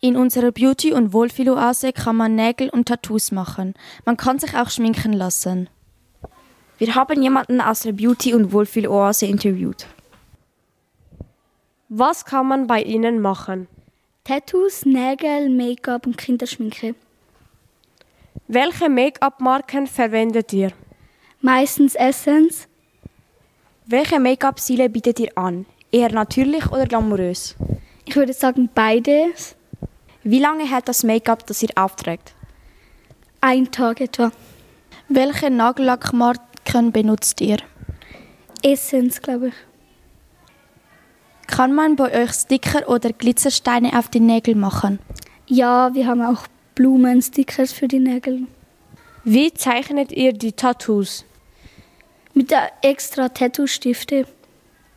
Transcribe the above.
In unserer Beauty- und Wohlfühloase kann man Nägel und Tattoos machen. Man kann sich auch schminken lassen. Wir haben jemanden aus der Beauty- und Wohlfühloase interviewt. Was kann man bei Ihnen machen? Tattoos, Nägel, Make-up und Kinderschminke. Welche Make-up-Marken verwendet ihr? Meistens Essence. Welche Make-up-Stile bietet ihr an? Eher natürlich oder glamourös? Ich würde sagen beides. Wie lange hält das Make-up, das ihr aufträgt? 1 Tag etwa. Welche Nagellackmarken benutzt ihr? Essence, glaube ich. Kann man bei euch Sticker oder Glitzersteine auf die Nägel machen? Ja, wir haben auch Blumenstickers für die Nägel. Wie zeichnet ihr die Tattoos? Mit der extra Tattoo-Stifte.